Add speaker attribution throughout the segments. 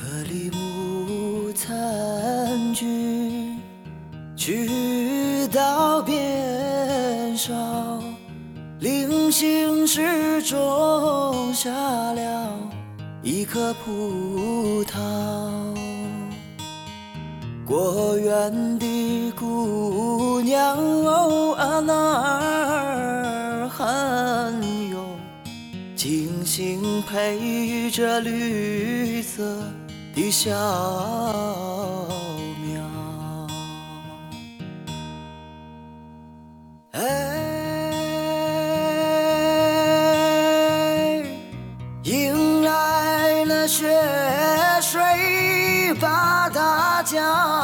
Speaker 1: 里木残菊，去到边梢，零星时种下了一颗葡萄。果园的姑娘哦啊，那儿很有精心配着绿色的小苗。哎，迎来了雪水把它浇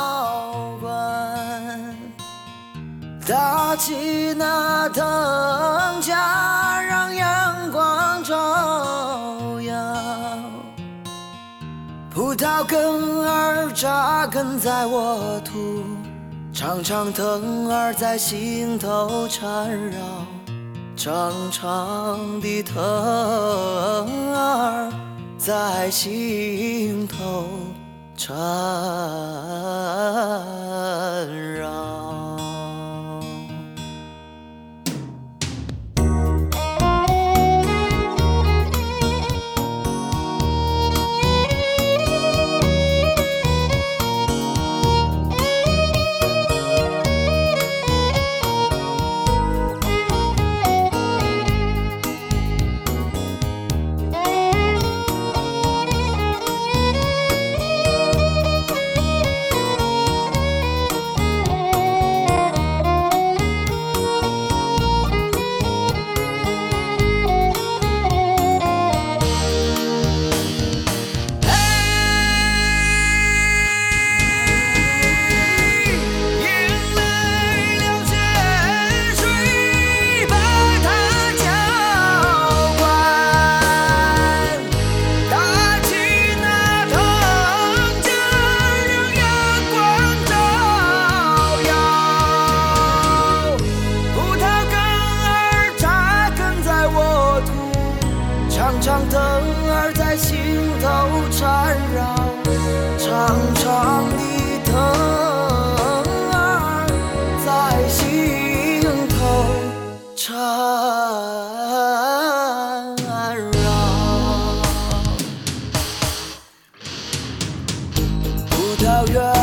Speaker 1: 灌，搭起那藤架让阳光照耀。葡萄根儿扎根在沃土，长长藤儿在心头缠绕，长长的藤儿在心头缠绕。长长藤儿在心头缠绕，长长的藤儿在心头缠绕。葡萄园